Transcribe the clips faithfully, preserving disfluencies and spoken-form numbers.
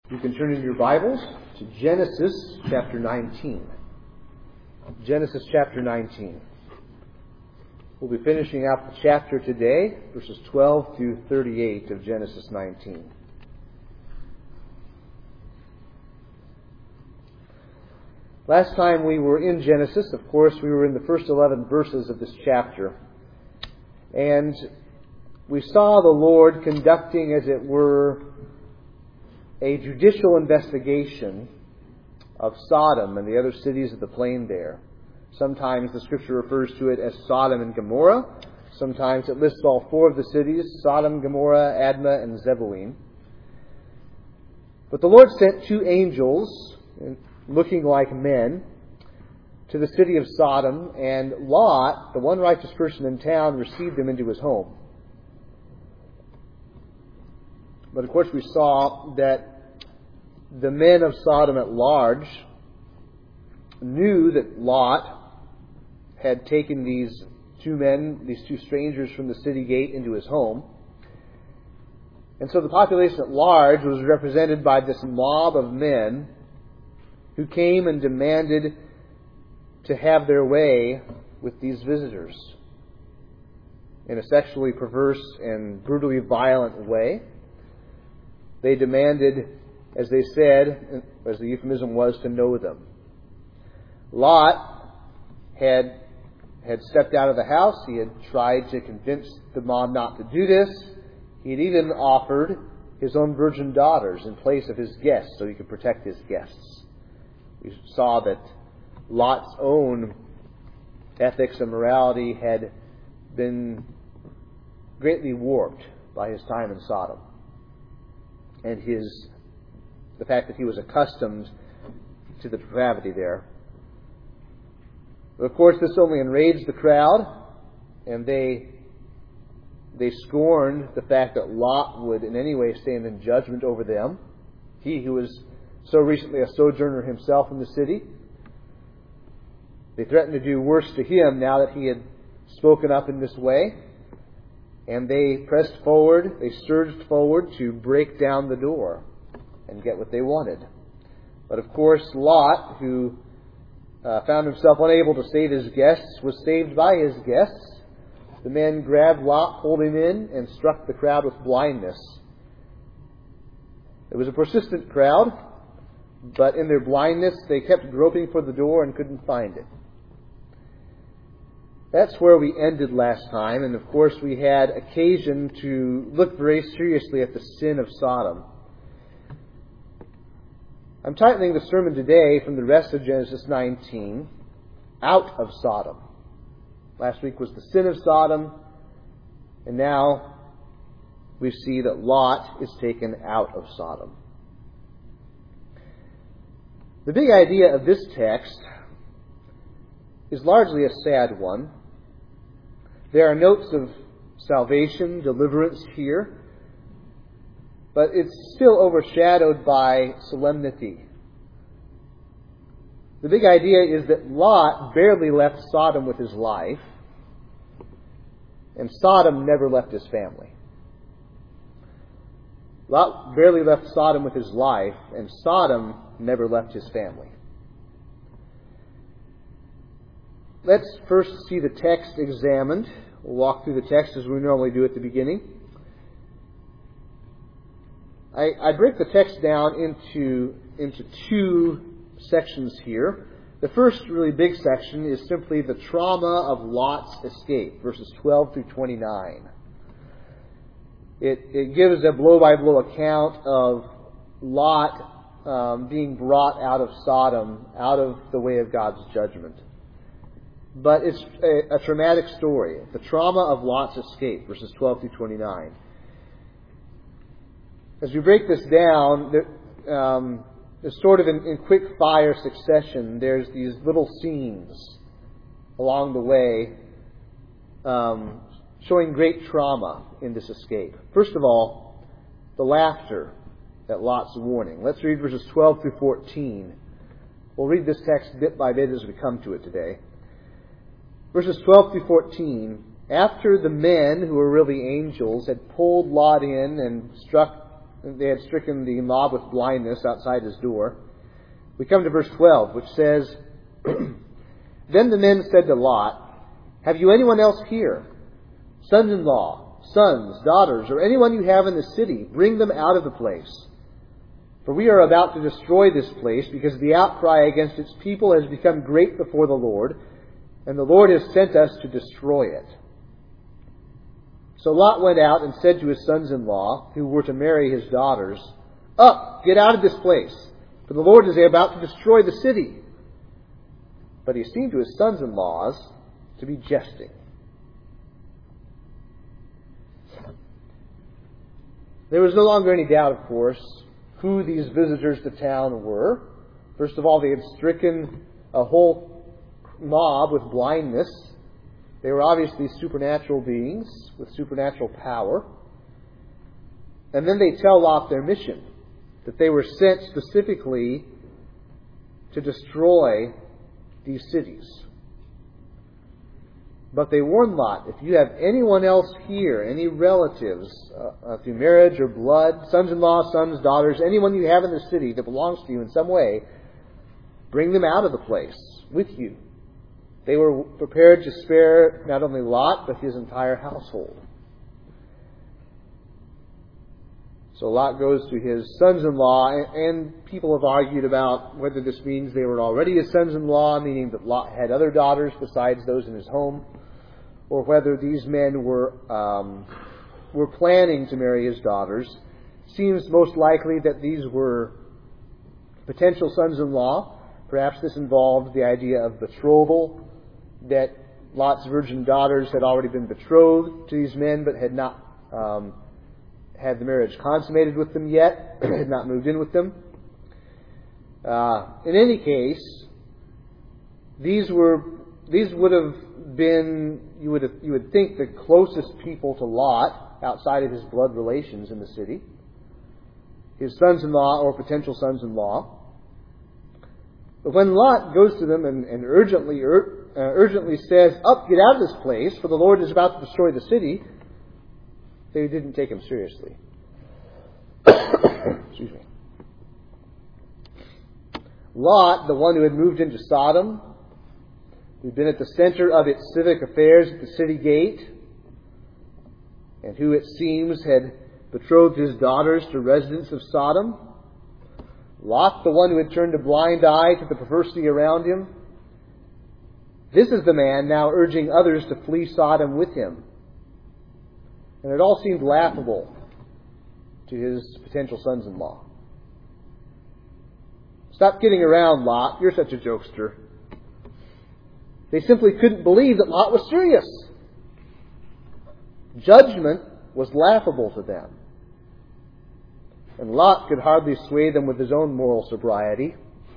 You can turn in your Bibles to Genesis chapter nineteen. Genesis chapter nineteen. We'll be finishing up the chapter today, verses twelve through thirty-eight of Genesis nineteen. Last time we were in Genesis, of course, we were in the first eleven verses of this chapter. And we saw the Lord conducting, as it were, a judicial investigation of Sodom and the other cities of the plain there. Sometimes the Scripture refers to it as Sodom and Gomorrah. Sometimes it lists all four of the cities, Sodom, Gomorrah, Admah, and Zeboim. But the Lord sent two angels, looking like men, to the city of Sodom, and Lot, the one righteous person in town, received them into his home. But of course we saw that the men of Sodom at large knew that Lot had taken these two men, these two strangers from the city gate into his home. And so the population at large was represented by this mob of men who came and demanded to have their way with these visitors in a sexually perverse and brutally violent way. They demanded, as they said, as the euphemism was, to know them. Lot had, had stepped out of the house. He had tried to convince the mob not to do this. He had even offered his own virgin daughters in place of his guests so he could protect his guests. We saw that Lot's own ethics and morality had been greatly warped by his time in Sodom, and his the fact that he was accustomed to the depravity there. But of course, this only enraged the crowd, and they they scorned the fact that Lot would in any way stand in judgment over them. He who was so recently a sojourner himself in the city. They threatened to do worse to him now that he had spoken up in this way. And they pressed forward, they surged forward to break down the door and get what they wanted. But of course, Lot, who uh, found himself unable to save his guests, was saved by his guests. The men grabbed Lot, pulled him in, and struck the crowd with blindness. It was a persistent crowd, but in their blindness, they kept groping for the door and couldn't find it. That's where we ended last time, and of course we had occasion to look very seriously at the sin of Sodom. I'm titling the sermon today from the rest of Genesis nineteen, Out of Sodom. Last week was the sin of Sodom, and now we see that Lot is taken out of Sodom. The big idea of this text is largely a sad one. There are notes of salvation, deliverance here, but it's still overshadowed by solemnity. The big idea is that Lot barely left Sodom with his life, and Sodom never left his family. Lot barely left Sodom with his life, and Sodom never left his family. Let's first see the text examined. We'll walk through the text as we normally do at the beginning. I, I break the text down into, into two sections here. The first really big section is simply the trauma of Lot's escape, verses twelve through twenty-nine. It, it gives a blow-by-blow account of Lot um, being brought out of Sodom, out of the way of God's judgment. But it's a, a traumatic story. The trauma of Lot's escape, verses twelve through twenty-nine. As we break this down, there, um, there's sort of in, in quick fire succession, there's these little scenes along the way um, showing great trauma in this escape. First of all, the laughter at Lot's warning. Let's read verses twelve through fourteen. We'll read this text bit by bit as we come to it today. Verses twelve through fourteen. After the men, who were really angels, had pulled Lot in and struck they had stricken the mob with blindness outside his door. We come to verse twelve, which says, Then the men said to Lot, Have you anyone else here? Sons-in-law, sons, daughters, or anyone you have in the city, bring them out of the place. For we are about to destroy this place, because the outcry against its people has become great before the Lord, and the Lord has sent us to destroy it. So Lot went out and said to his sons-in-law, who were to marry his daughters, Up, get out of this place, for the Lord is about to destroy the city. But he seemed to his sons-in-laws to be jesting. There was no longer any doubt, of course, who these visitors to town were. First of all, they had stricken a whole mob with blindness. They were obviously supernatural beings with supernatural power. And then they tell Lot their mission, that they were sent specifically to destroy these cities. But they warn Lot, if you have anyone else here, any relatives, uh, uh, through marriage or blood, sons-in-law, sons, daughters, anyone you have in the city that belongs to you in some way, bring them out of the place with you. They were prepared to spare not only Lot, but his entire household. So Lot goes to his sons-in-law, and people have argued about whether this means they were already his sons-in-law, meaning that Lot had other daughters besides those in his home, or whether these men were um, were planning to marry his daughters. Seems most likely that these were potential sons-in-law. Perhaps this involved the idea of betrothal, that Lot's virgin daughters had already been betrothed to these men, but had not um, had the marriage consummated with them yet, had not moved in with them. Uh, in any case, these were these would have been you would have, you would think the closest people to Lot outside of his blood relations in the city, his sons-in-law or potential sons-in-law. But when Lot goes to them and, and urgently ur, uh, urgently says, "Up, get out of this place, for the Lord is about to destroy the city," they didn't take him seriously. Excuse me. Lot, the one who had moved into Sodom, who'd been at the center of its civic affairs at the city gate, and who, it seems, had betrothed his daughters to residents of Sodom. Lot, the one who had turned a blind eye to the perversity around him. This is the man now urging others to flee Sodom with him. And it all seemed laughable to his potential sons-in-law. Stop kidding around, Lot. You're such a jokester. They simply couldn't believe that Lot was serious. Judgment was laughable to them. And Lot could hardly sway them with his own moral sobriety.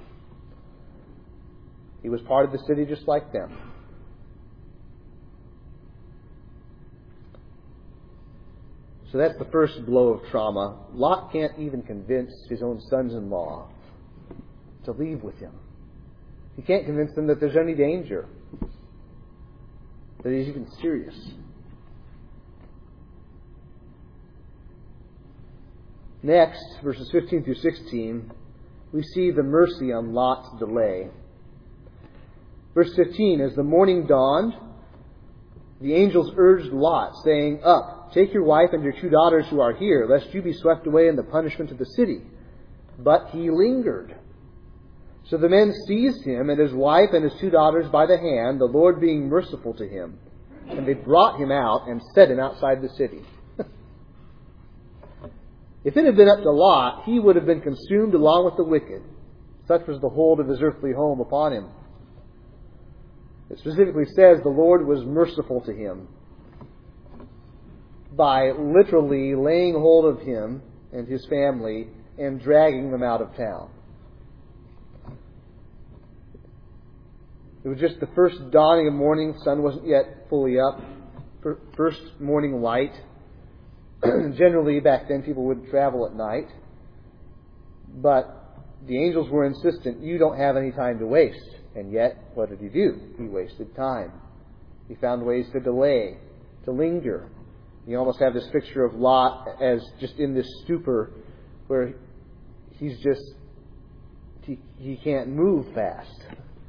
He was part of the city just like them. So that's the first blow of trauma. Lot can't even convince his own sons-in-law to leave with him. He can't convince them that there's any danger, that he's even serious. Next, verses fifteen through sixteen, we see the mercy on Lot's delay. Verse fifteen, as the morning dawned, the angels urged Lot, saying, "Up, take your wife and your two daughters who are here, lest you be swept away in the punishment of the city." But he lingered. So the men seized him and his wife and his two daughters by the hand, the Lord being merciful to him. And they brought him out and set him outside the city. If it had been up to Lot, he would have been consumed along with the wicked. Such was the hold of his earthly home upon him. It specifically says the Lord was merciful to him by literally laying hold of him and his family and dragging them out of town. It was just the first dawning of morning. The sun wasn't yet fully up. First morning light. Generally, back then, people would travel at night. But the angels were insistent, you don't have any time to waste. And yet, what did he do? He wasted time. He found ways to delay, to linger. You almost have this picture of Lot as just in this stupor, where he's just, he, he can't move fast.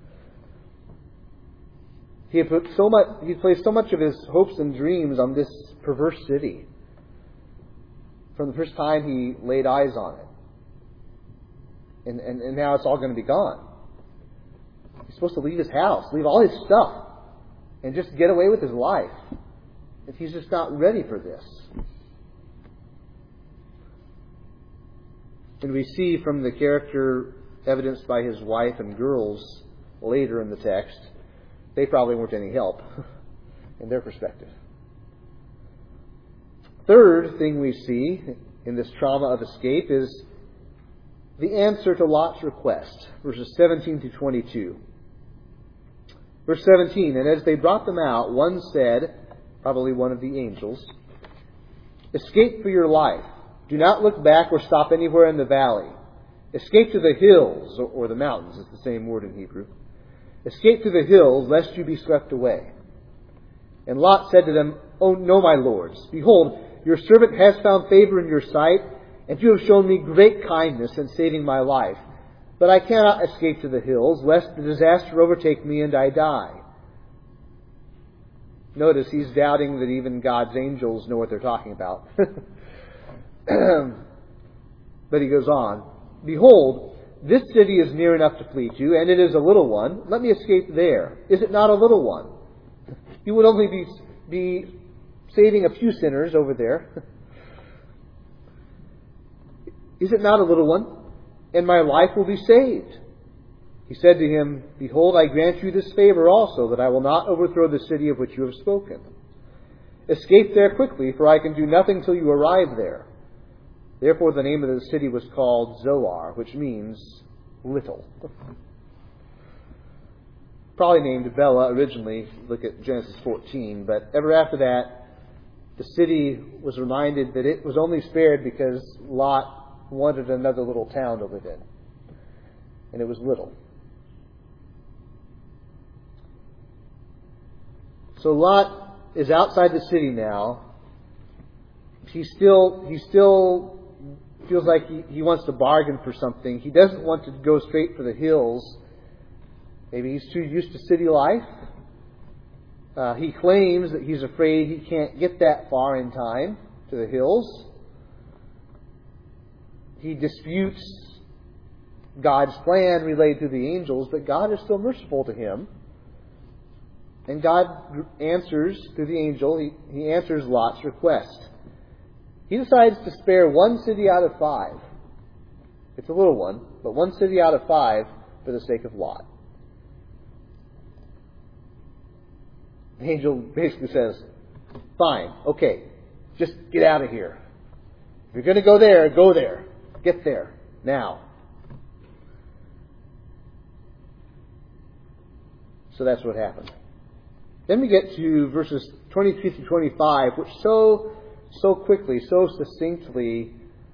He had put so much, he placed so much of his hopes and dreams on this perverse city from the first time he laid eyes on it. And, and, and now it's all going to be gone. He's supposed to leave his house, leave all his stuff, and just get away with his life. And he's just not ready for this. And we see from the character evidenced by his wife and girls later in the text, they probably weren't any help in their perspective. Third thing we see in this trauma of escape is the answer to Lot's request, verses seventeen to twenty-two. Verse seventeen, and as they brought them out, one said, probably one of the angels, "Escape for your life. Do not look back or stop anywhere in the valley. Escape to the hills," or the mountains, it's the same word in Hebrew. "Escape to the hills, lest you be swept away." And Lot said to them, "Oh, no, my lords. Behold, your servant has found favor in your sight, and you have shown me great kindness in saving my life. But I cannot escape to the hills, lest the disaster overtake me and I die." Notice he's doubting that even God's angels know what they're talking about. But he goes on, "Behold, this city is near enough to flee to, and it is a little one. Let me escape there. Is it not a little one? You would only be, be saving a few sinners over there. Is it not a little one? And my life will be saved." He said to him, "Behold, I grant you this favor also, that I will not overthrow the city of which you have spoken. Escape there quickly, for I can do nothing till you arrive there." Therefore the name of the city was called Zoar, which means little. Probably named Bela originally, look at Genesis fourteen, but ever after that, the city was reminded that it was only spared because Lot wanted another little town to live in. And it was little. So Lot is outside the city now. He still, he still feels like he, he wants to bargain for something. He doesn't want to go straight for the hills. Maybe he's too used to city life. Uh, he claims that he's afraid he can't get that far in time to the hills. He disputes God's plan relayed through the angels, but God is still merciful to him. And God answers through the angel, he, he answers Lot's request. He decides to spare one city out of five. It's a little one, but one city out of five for the sake of Lot. The angel basically says, "Fine, okay, just get out of here. If you're going to go there, go there. Get there, now." So that's what happened. Then we get to verses twenty-three through twenty-five, which so, so quickly, so succinctly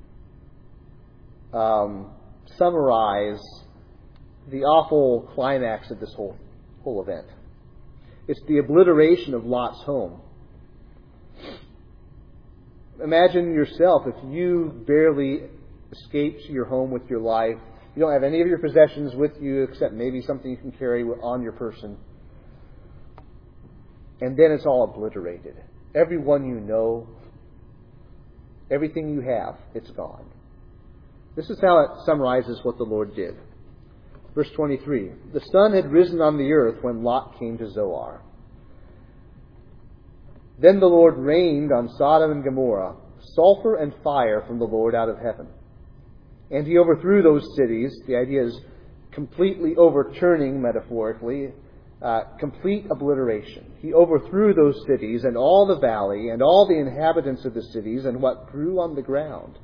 um, summarize the awful climax of this whole, whole event. It's the obliteration of Lot's home. Imagine yourself if you barely escaped your home with your life. You don't have any of your possessions with you except maybe something you can carry on your person. And then it's all obliterated. Everyone you know, everything you have, it's gone. This is how it summarizes what the Lord did. Verse twenty-three. The sun had risen on the earth when Lot came to Zoar. Then the Lord rained on Sodom and Gomorrah sulfur and fire from the Lord out of heaven. And he overthrew those cities. The idea is completely overturning, metaphorically, uh, complete obliteration. He overthrew those cities and all the valley and all the inhabitants of the cities and what grew on the ground.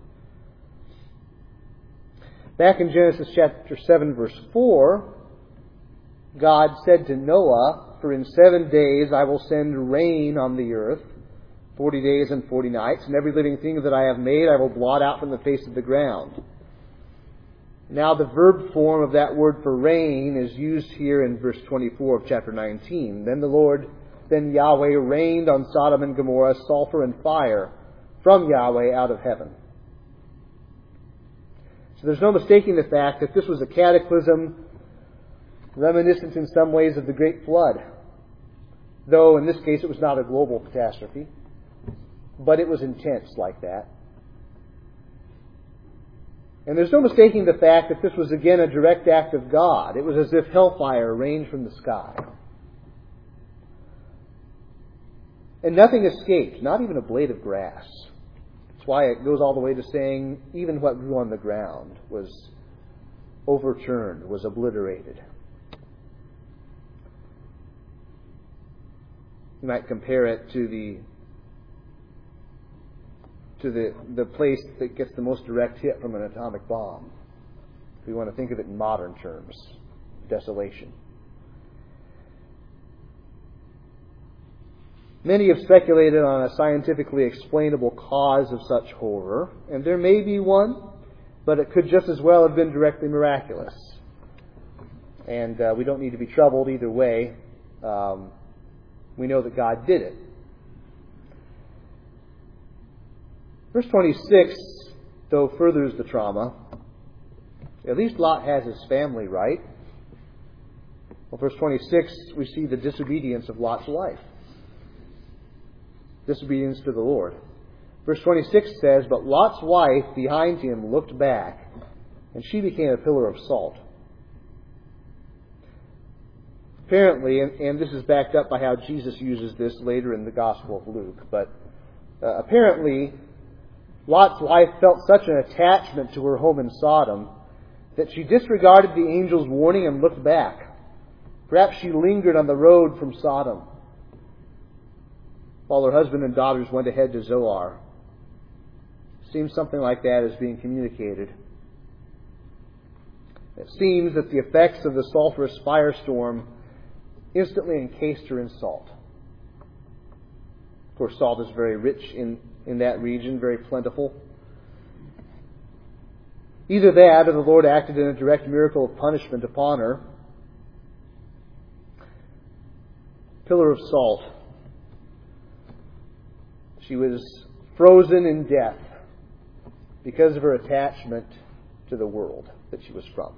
Back in Genesis chapter seven, verse four, God said to Noah, "For in seven days I will send rain on the earth, forty days and forty nights, and every living thing that I have made I will blot out from the face of the ground." Now the verb form of that word for rain is used here in verse twenty-four of chapter nineteen. Then the Lord, then Yahweh rained on Sodom and Gomorrah sulfur and fire from Yahweh out of heaven. So there's no mistaking the fact that this was a cataclysm reminiscent in some ways of the Great Flood. Though in this case it was not a global catastrophe, but it was intense like that. And there's no mistaking the fact that this was again a direct act of God. It was as if hellfire rained from the sky. And nothing escaped, not even a blade of grass. That's why it goes all the way to saying even what grew on the ground was overturned, was obliterated. You might compare it to the to the, the place that gets the most direct hit from an atomic bomb. If we want to think of it in modern terms, desolation. Many have speculated on a scientifically explainable cause of such horror, and there may be one, but it could just as well have been directly miraculous. And uh, we don't need to be troubled either way. Um, we know that God did it. Verse twenty-six, though, furthers the trauma. At least Lot has his family right. Well, verse twenty-six, we see the disobedience of Lot's wife. Disobedience to the Lord. Verse twenty-six says, "But Lot's wife behind him looked back, and she became a pillar of salt." Apparently, and, and this is backed up by how Jesus uses this later in the Gospel of Luke, but uh, apparently Lot's wife felt such an attachment to her home in Sodom that she disregarded the angel's warning and looked back. Perhaps she lingered on the road from Sodom while her husband and daughters went ahead to Zoar. Seems something like that is being communicated. It seems that the effects of the sulfurous firestorm instantly encased her in salt. Of course, salt is very rich in, in that region, very plentiful. Either that or the Lord acted in a direct miracle of punishment upon her. Pillar of salt. She was frozen in death because of her attachment to the world that she was from.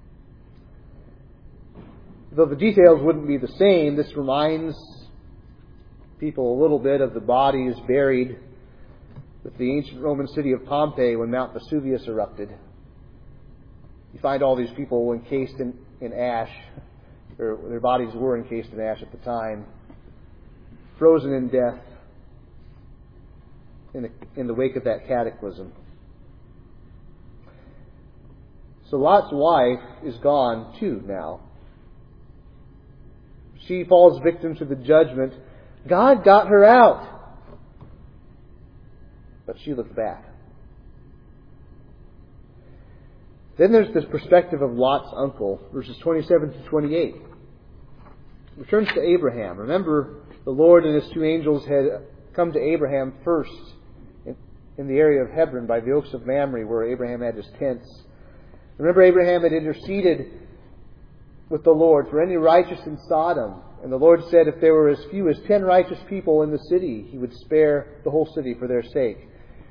Though the details wouldn't be the same, this reminds people a little bit of the bodies buried with the ancient Roman city of Pompeii when Mount Vesuvius erupted. You find all these people encased in, in ash, or their bodies were encased in ash at the time, frozen in death in the, in the wake of that cataclysm. So Lot's wife is gone too now. She falls victim to the judgment. God got her out. But she looked back. Then there's this perspective of Lot's uncle, verses twenty-seven to twenty-eight. It returns to Abraham. Remember, the Lord and His two angels had come to Abraham first in, in the area of Hebron by the oaks of Mamre, where Abraham had his tents. Remember, Abraham had interceded with the Lord for any righteous in Sodom. And the Lord said if there were as few as ten righteous people in the city, He would spare the whole city for their sake.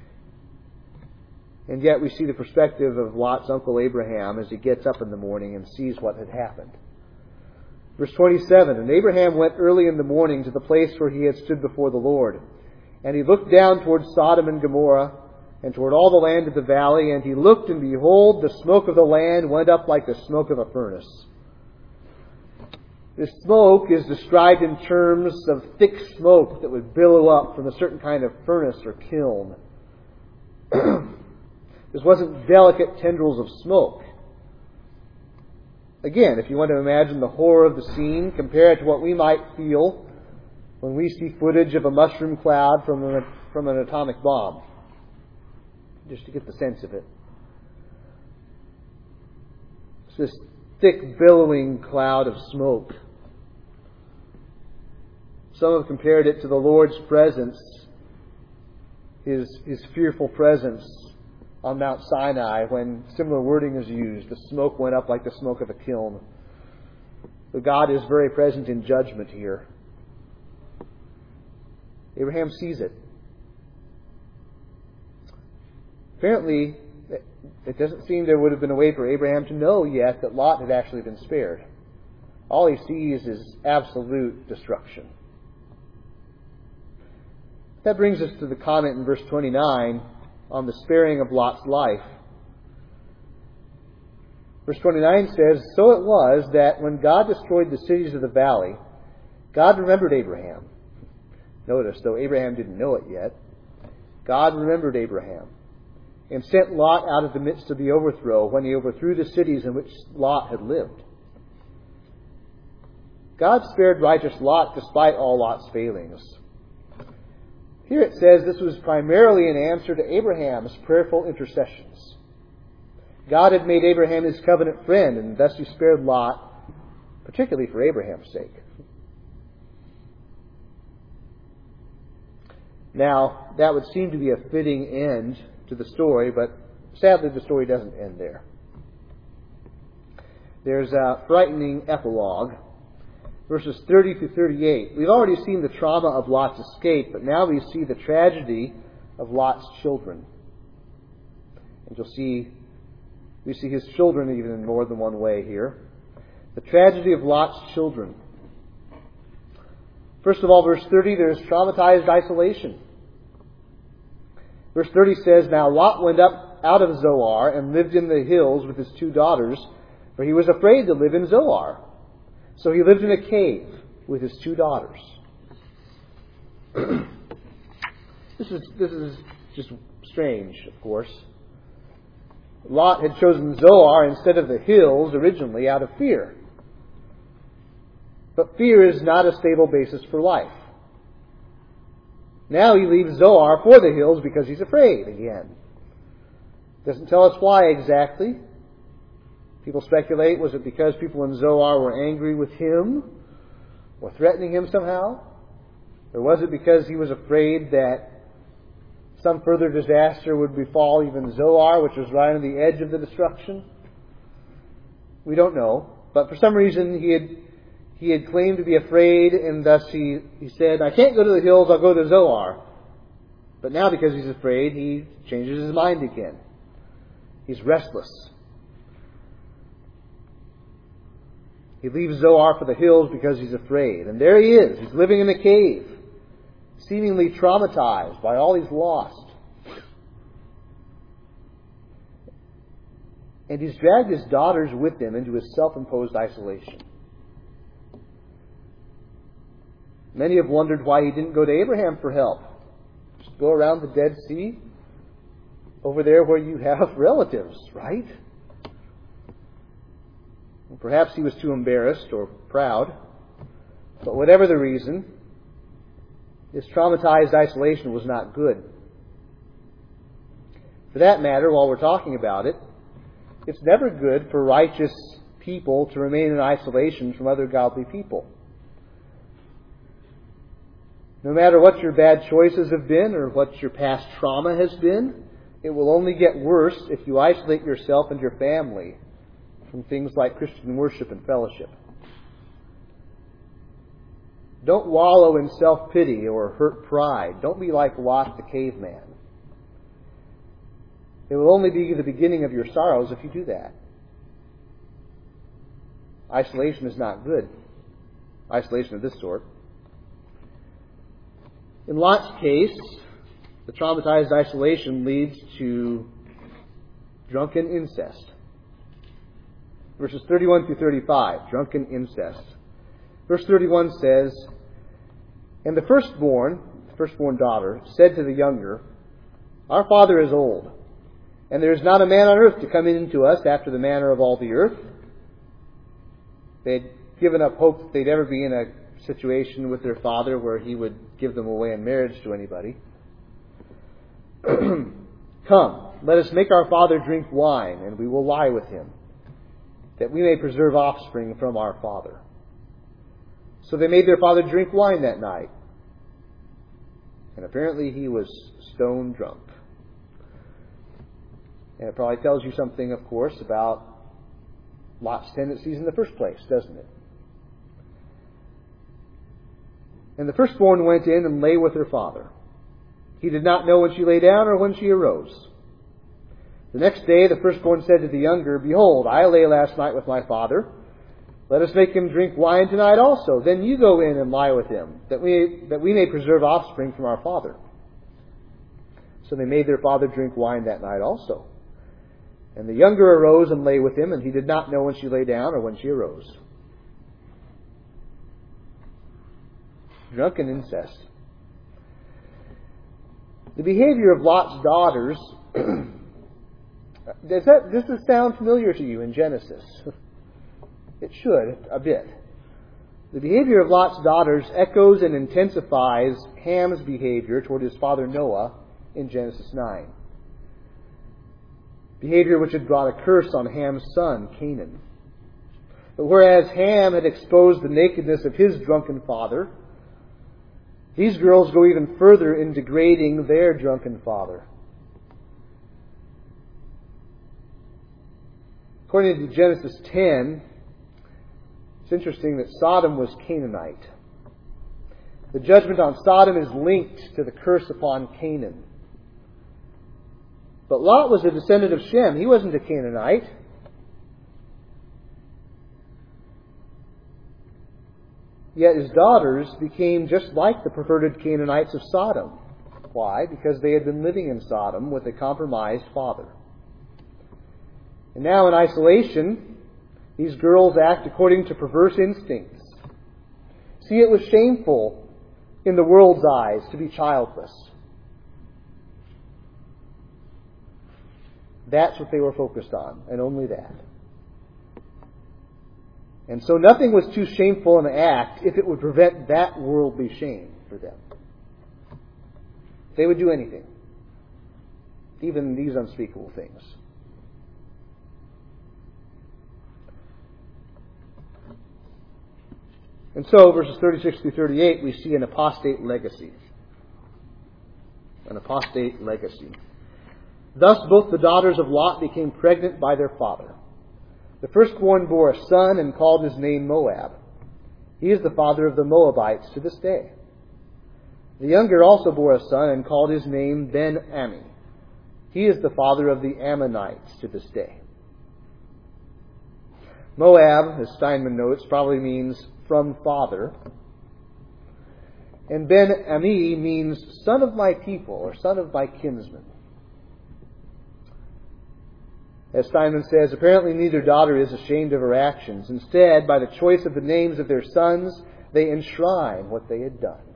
And yet we see the perspective of Lot's uncle Abraham as he gets up in the morning and sees what had happened. Verse twenty-seven, "And Abraham went early in the morning to the place where he had stood before the Lord. And he looked down toward Sodom and Gomorrah, and toward all the land of the valley, and he looked, and behold, the smoke of the land went up like the smoke of a furnace." This smoke is described in terms of thick smoke that would billow up from a certain kind of furnace or kiln. This wasn't delicate tendrils of smoke. Again, if you want to imagine the horror of the scene, compare it to what we might feel when we see footage of a mushroom cloud from an, from an atomic bomb. Just to get the sense of it. It's this thick, billowing cloud of smoke. Some have compared it to the Lord's presence, His, His fearful presence on Mount Sinai when similar wording is used. The smoke went up like the smoke of a kiln. So God is very present in judgment here. Abraham sees it. Apparently, it doesn't seem there would have been a way for Abraham to know yet that Lot had actually been spared. All he sees is absolute destruction. That brings us to the comment in verse twenty-nine on the sparing of Lot's life. Verse twenty-nine says, "So it was that when God destroyed the cities of the valley, God remembered Abraham." Notice, though Abraham didn't know it yet, God remembered Abraham and sent Lot out of the midst of the overthrow when he overthrew the cities in which Lot had lived. God spared righteous Lot despite all Lot's failings. Here it says this was primarily an answer to Abraham's prayerful intercessions. God had made Abraham his covenant friend, and thus he spared Lot, particularly for Abraham's sake. Now, that would seem to be a fitting end to the story, but sadly the story doesn't end there. There's a frightening epilogue, verses thirty through thirty-eight. We've already seen the trauma of Lot's escape, but now we see the tragedy of Lot's children. And you'll see, we see his children even in more than one way here. The tragedy of Lot's children. First of all, verse thirty, there's traumatized isolation. Verse thirty says, "Now Lot went up out of Zoar and lived in the hills with his two daughters, for he was afraid to live in Zoar. So he lived in a cave with his two daughters." This is this is just strange, of course. Lot had chosen Zoar instead of the hills originally out of fear. But fear is not a stable basis for life. Now he leaves Zoar for the hills because he's afraid again. Doesn't tell us why exactly. People speculate, was it because people in Zoar were angry with him or threatening him somehow? Or was it because he was afraid that some further disaster would befall even Zoar, which was right on the edge of the destruction? We don't know. But for some reason he had he had claimed to be afraid, and thus he, he said, "I can't go to the hills, I'll go to Zoar." But now because he's afraid, he changes his mind again. He's restless. He leaves Zoar for the hills because he's afraid. And there he is. He's living in a cave, seemingly traumatized by all he's lost. And he's dragged his daughters with him into his self-imposed isolation. Many have wondered why he didn't go to Abraham for help. Just go around the Dead Sea, over there where you have relatives, right? Perhaps he was too embarrassed or proud. But whatever the reason, this traumatized isolation was not good. For that matter, while we're talking about it, it's never good for righteous people to remain in isolation from other godly people. No matter what your bad choices have been or what your past trauma has been, it will only get worse if you isolate yourself and your family from things like Christian worship and fellowship. Don't wallow in self-pity or hurt pride. Don't be like Lot the caveman. It will only be the beginning of your sorrows if you do that. Isolation is not good. Isolation of this sort. In Lot's case, the traumatized isolation leads to drunken incest. Verses thirty-one through thirty-five, drunken incest. Verse thirty-one says, "And the firstborn, the firstborn daughter, said to the younger, 'Our father is old, and there is not a man on earth to come in to us after the manner of all the earth.'" They'd given up hope that they'd ever be in a situation with their father where he would give them away in marriage to anybody. "Come, let us make our father drink wine, and we will lie with him, that we may preserve offspring from our father." So they made their father drink wine that night. And apparently he was stone drunk. And it probably tells you something, of course, about Lot's tendencies in the first place, doesn't it? "And the firstborn went in and lay with her father. He did not know when she lay down or when she arose. The next day the firstborn said to the younger, Behold, I lay last night with my father. Let us make him drink wine tonight also. Then you go in and lie with him, that we, that we may preserve offspring from our father. So they made their father drink wine that night also. And the younger arose and lay with him, and he did not know when she lay down or when she arose. Drunken incest. The behavior of Lot's daughters, does that, does this sound familiar to you in Genesis? It should, a bit. The behavior of Lot's daughters echoes and intensifies Ham's behavior toward his father Noah in Genesis nine. Behavior which had brought a curse on Ham's son, Canaan. But whereas Ham had exposed the nakedness of his drunken father, these girls go even further in degrading their drunken father. According to Genesis ten, it's interesting that Sodom was Canaanite. The judgment on Sodom is linked to the curse upon Canaan. But Lot was a descendant of Shem. He wasn't a Canaanite. Yet his daughters became just like the perverted Canaanites of Sodom. Why? Because they had been living in Sodom with a compromised father. And now in isolation, these girls act according to perverse instincts. See, it was shameful in the world's eyes to be childless. That's what they were focused on, and only that. And so nothing was too shameful an act if it would prevent that worldly shame for them. They would do anything, even these unspeakable things. And so, verses thirty-six through thirty-eight, we see an apostate legacy. An apostate legacy. Thus both the daughters of Lot became pregnant by their father. The firstborn bore a son and called his name Moab. He is the father of the Moabites to this day. The younger also bore a son and called his name Ben-Ammi. He is the father of the Ammonites to this day. Moab, as Steinman notes, probably means from father. And Ben-Ammi means son of my people or son of my kinsman. As Steinman says, apparently neither daughter is ashamed of her actions. Instead, by the choice of the names of their sons, they enshrine what they had done.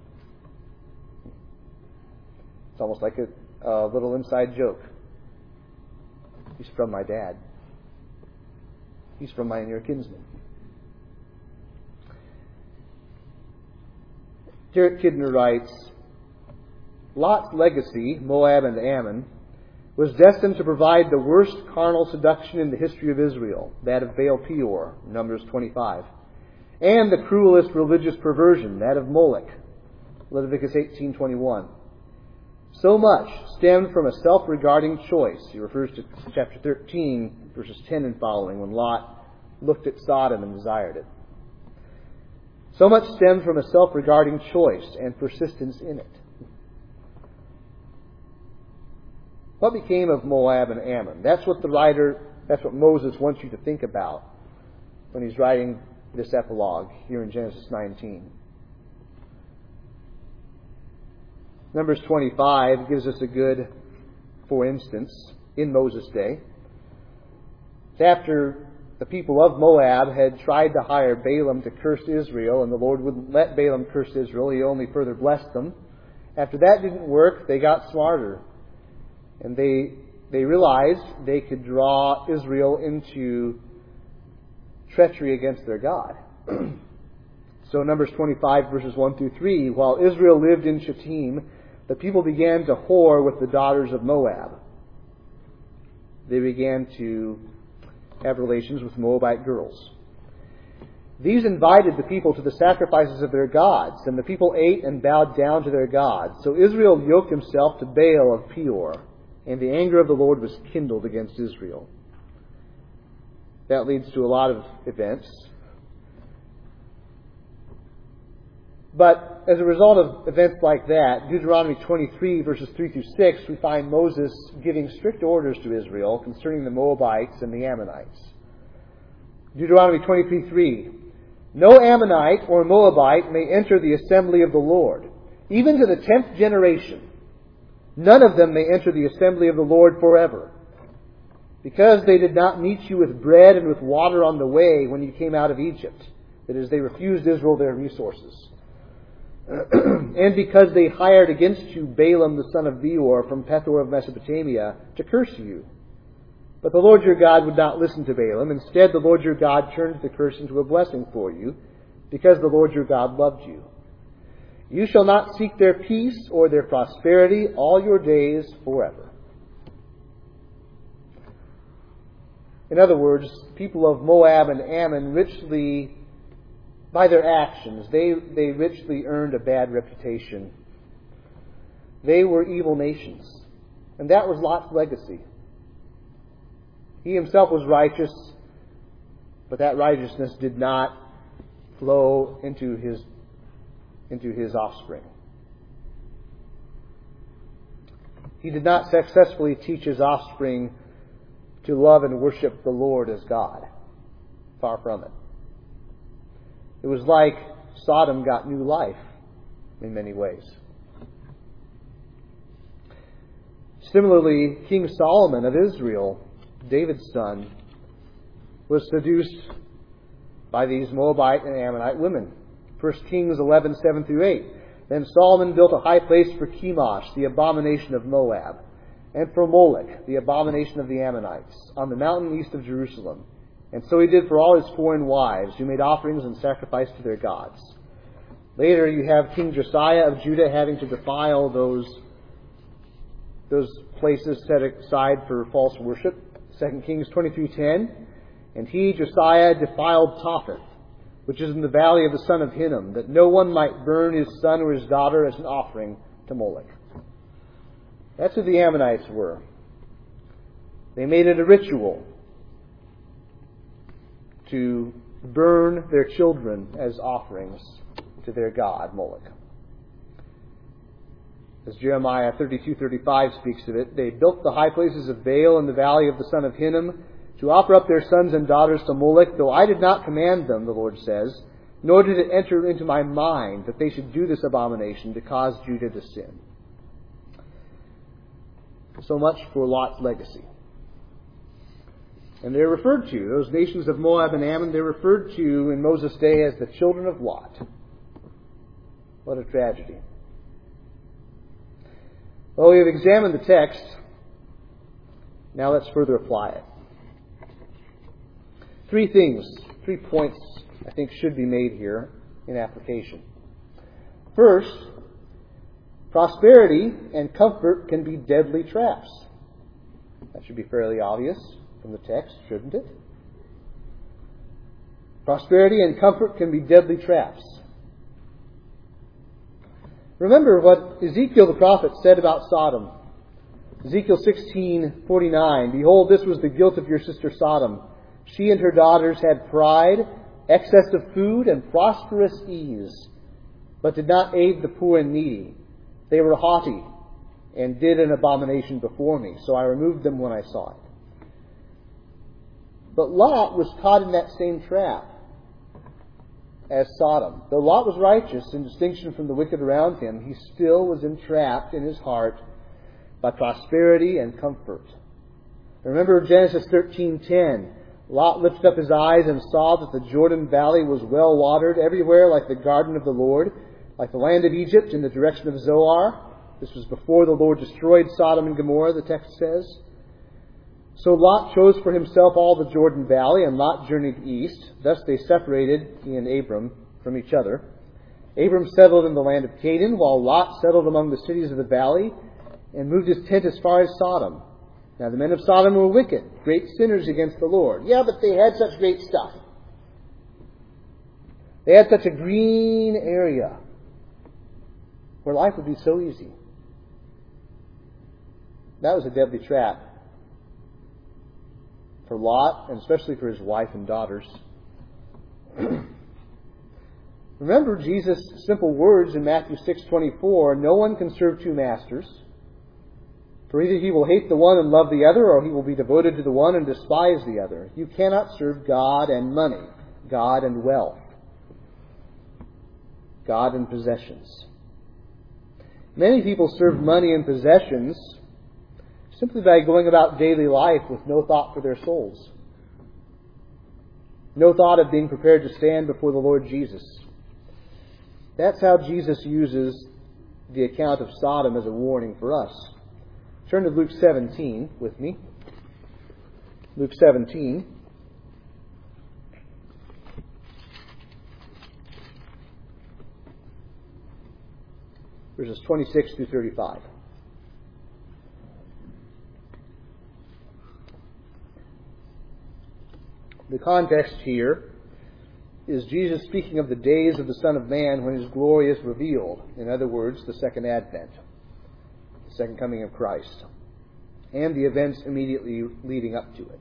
It's almost like a, a little inside joke. He's from my dad. He's from my near kinsman. Derek Kidner writes, Lot's legacy, Moab and Ammon, was destined to provide the worst carnal seduction in the history of Israel, that of Baal Peor, Numbers twenty-five, and the cruelest religious perversion, that of Molech, Leviticus eighteen twenty-one. So much stemmed from a self-regarding choice. He refers to chapter thirteen, verses ten and following, when Lot looked at Sodom and desired it. So much stemmed from a self-regarding choice and persistence in it. What became of Moab and Ammon? That's what the writer, that's what Moses wants you to think about when he's writing this epilogue here in Genesis nineteen. Numbers twenty-five gives us a good, for instance, in Moses' day. It's after the people of Moab had tried to hire Balaam to curse Israel, and the Lord wouldn't let Balaam curse Israel. He only further blessed them. After that didn't work, they got smarter. And they they realized they could draw Israel into treachery against their God. So Numbers twenty-five, verses one through three, while Israel lived in Shittim, the people began to whore with the daughters of Moab. They began to have relations with Moabite girls. These invited the people to the sacrifices of their gods, and the people ate and bowed down to their gods. So Israel yoked himself to Baal of Peor, and the anger of the Lord was kindled against Israel. That leads to a lot of events. But as a result of events like that, Deuteronomy twenty-three, verses three through six, we find Moses giving strict orders to Israel concerning the Moabites and the Ammonites. Deuteronomy twenty-three three. No Ammonite or Moabite may enter the assembly of the Lord, even to the tenth generation. None of them may enter the assembly of the Lord forever, because they did not meet you with bread and with water on the way when you came out of Egypt. That is, they refused Israel their resources. And because they hired against you Balaam the son of Beor from Pethor of Mesopotamia to curse you. But the Lord your God would not listen to Balaam. Instead, the Lord your God turned the curse into a blessing for you, because the Lord your God loved you. You shall not seek their peace or their prosperity all your days forever. In other words, people of Moab and Ammon richly, by their actions, they, they richly earned a bad reputation. They were evil nations. And that was Lot's legacy. He himself was righteous, but that righteousness did not flow into his, into his offspring. He did not successfully teach his offspring to love and worship the Lord as God. Far from it. It was like Sodom got new life in many ways. Similarly, King Solomon of Israel, David's son, was seduced by these Moabite and Ammonite women. First Kings eleven, seven through eight. Then Solomon built a high place for Chemosh, the abomination of Moab, and for Molech, the abomination of the Ammonites, on the mountain east of Jerusalem. And so he did for all his foreign wives, who made offerings and sacrificed to their gods. Later you have King Josiah of Judah having to defile those, those places set aside for false worship. Second Kings twenty-three ten. And he, Josiah, defiled Topheth, which is in the valley of the son of Hinnom, that no one might burn his son or his daughter as an offering to Molech. That's who the Ammonites were. They made it a ritual to burn their children as offerings to their god, Molech. As Jeremiah thirty-two thirty-five speaks of it, they built the high places of Baal in the valley of the son of Hinnom to offer up their sons and daughters to Molech, though I did not command them, the Lord says, nor did it enter into my mind that they should do this abomination to cause Judah to sin. So much for Lot's legacy. And they're referred to, those nations of Moab and Ammon, they're referred to in Moses' day as the children of Lot. What a tragedy. Well, we have examined the text. Now let's further apply it. Three things, three points I think should be made here in application. First, prosperity and comfort can be deadly traps. That should be fairly obvious from the text, shouldn't it? Prosperity and comfort can be deadly traps. Remember what Ezekiel the prophet said about Sodom. Ezekiel sixteen forty-nine. Behold, this was the guilt of your sister Sodom. She and her daughters had pride, excess of food, and prosperous ease, but did not aid the poor and needy. They were haughty and did an abomination before me, so I removed them when I saw it. But Lot was caught in that same trap as Sodom. Though Lot was righteous in distinction from the wicked around him, he still was entrapped in his heart by prosperity and comfort. Remember Genesis thirteen ten. Lot lifted up his eyes and saw that the Jordan Valley was well watered everywhere, like the garden of the Lord, like the land of Egypt in the direction of Zoar. This was before the Lord destroyed Sodom and Gomorrah, the text says. So Lot chose for himself all the Jordan Valley, and Lot journeyed east. Thus they separated, he and Abram, from each other. Abram settled in the land of Canaan, while Lot settled among the cities of the valley and moved his tent as far as Sodom. Now the men of Sodom were wicked, great sinners against the Lord. Yeah, but they had such great stuff. They had such a green area where life would be so easy. That was a deadly trap for Lot, and especially for his wife and daughters. Remember Jesus' simple words in Matthew six twenty-four, no one can serve two masters. For either he will hate the one and love the other, or he will be devoted to the one and despise the other. You cannot serve God and money, God and wealth, God and possessions. Many people serve money and possessions simply by going about daily life with no thought for their souls. No thought of being prepared to stand before the Lord Jesus. That's how Jesus uses the account of Sodom as a warning for us. Turn to Luke seventeen with me. Luke seventeen. Verses twenty-six through thirty-five. The context here is Jesus speaking of the days of the Son of Man when His glory is revealed. In other words, the second advent, the second coming of Christ, and the events immediately leading up to it.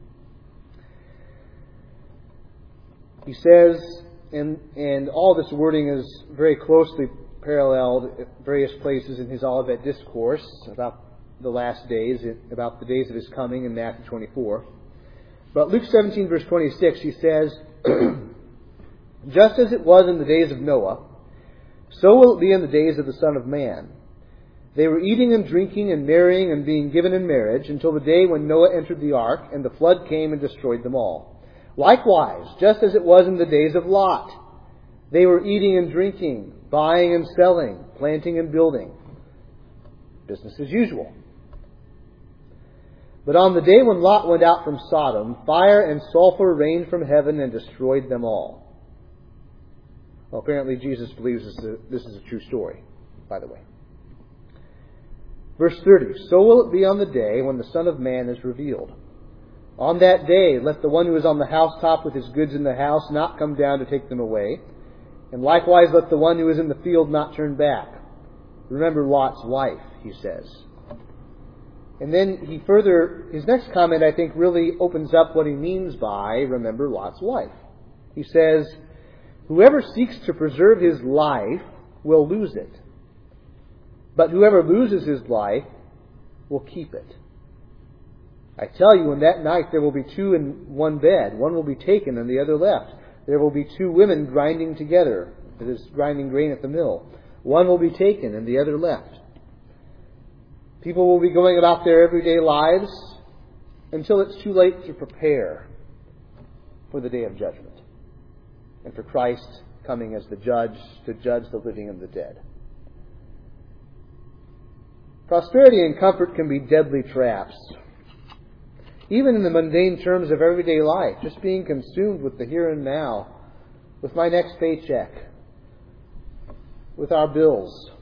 He says, and, and all this wording is very closely paralleled at various places in His Olivet Discourse about the last days, about the days of His coming in Matthew twenty-four. But Luke seventeen, verse twenty-six, He says, just as it was in the days of Noah, so will it be in the days of the Son of Man. They were eating and drinking and marrying and being given in marriage until the day when Noah entered the ark and the flood came and destroyed them all. Likewise, just as it was in the days of Lot, they were eating and drinking, buying and selling, planting and building. Business as usual. But on the day when Lot went out from Sodom, fire and sulfur rained from heaven and destroyed them all. Well, apparently Jesus believes this is a, this is a true story, by the way. Verse thirty, so will it be on the day when the Son of Man is revealed. On that day, let the one who is on the housetop with his goods in the house not come down to take them away. And likewise let the one who is in the field not turn back. Remember Lot's wife, he says. And then he further, his next comment I think really opens up what he means by remember Lot's wife. He says, whoever seeks to preserve his life will lose it. But whoever loses his life will keep it. I tell you, in that night there will be two in one bed. One will be taken and the other left. There will be two women grinding together, that is, grinding grain at the mill. One will be taken and the other left. People will be going about their everyday lives until it's too late to prepare for the day of judgment and for Christ coming as the judge to judge the living and the dead. Prosperity and comfort can be deadly traps. Even in the mundane terms of everyday life, just being consumed with the here and now, with my next paycheck, with our bills,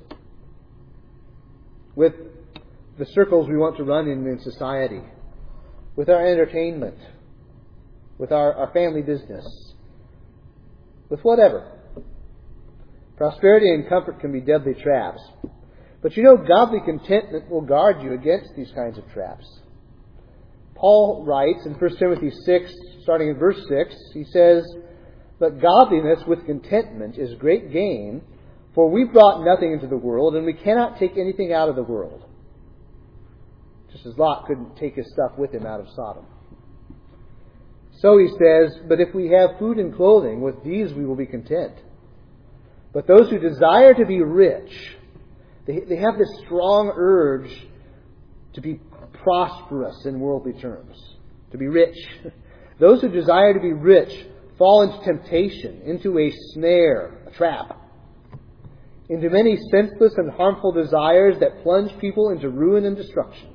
with the circles we want to run in in society, with our entertainment, with our, our family business, with whatever. Prosperity and comfort can be deadly traps. But you know, godly contentment will guard you against these kinds of traps. Paul writes in First Timothy six, starting in verse six, he says, but godliness with contentment is great gain, for we brought nothing into the world, and we cannot take anything out of the world. Just as Lot couldn't take his stuff with him out of Sodom. So he says, but if we have food and clothing, with these we will be content. But those who desire to be rich, they, they have this strong urge to be prosperous in worldly terms, to be rich. Those who desire to be rich fall into temptation, into a snare, a trap, into many senseless and harmful desires that plunge people into ruin and destruction.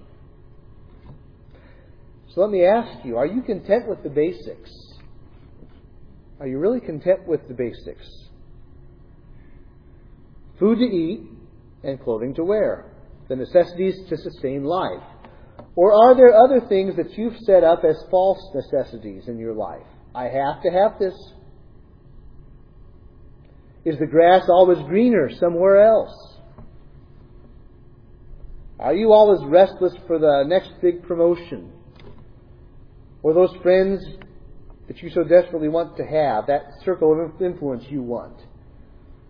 So let me ask you, are you content with the basics? Are you really content with the basics? Food to eat and clothing to wear, the necessities to sustain life. Or are there other things that you've set up as false necessities in your life? I have to have this. Is the grass always greener somewhere else? Are you always restless for the next big promotion? Or those friends that you so desperately want to have, that circle of influence you want?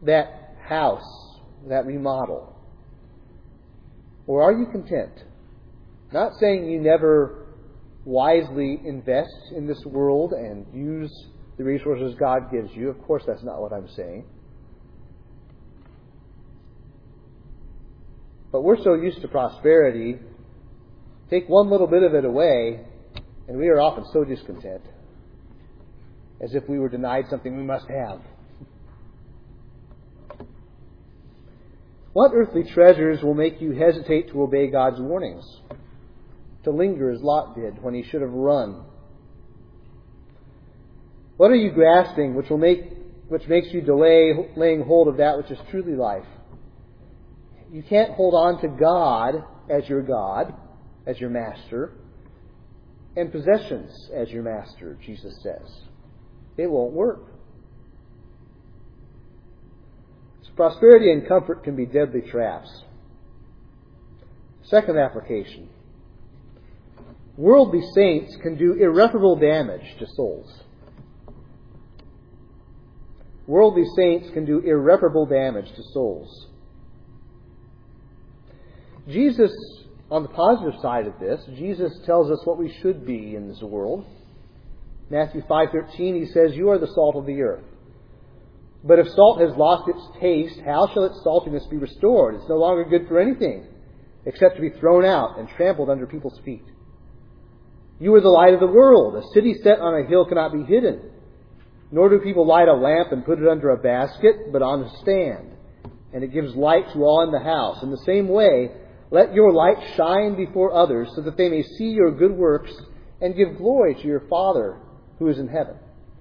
that house, that remodel? Or are you content? Not saying you never wisely invest in this world and use the resources God gives you. Of course, that's not what I'm saying. But we're so used to prosperity, take one little bit of it away, and we are often so discontent, as if we were denied something we must have. What earthly treasures will make you hesitate to obey God's warnings? To linger as Lot did when he should have run? What are you grasping which will make which makes you delay laying hold of that which is truly life? You can't hold on to God as your God, as your master, and possessions as your master, Jesus says. It won't work. So prosperity and comfort can be deadly traps. Second application. Worldly saints can do irreparable damage to souls. Worldly saints can do irreparable damage to souls. Jesus, on the positive side of this, Jesus tells us what we should be in this world. Matthew five thirteen, he says, "You are the salt of the earth. But if salt has lost its taste, how shall its saltiness be restored? It's no longer good for anything, except to be thrown out and trampled under people's feet. You are the light of the world. A city set on a hill cannot be hidden. Nor do people light a lamp and put it under a basket, but on a stand. And it gives light to all in the house. In the same way, let your light shine before others, so that they may see your good works and give glory to your Father who is in heaven."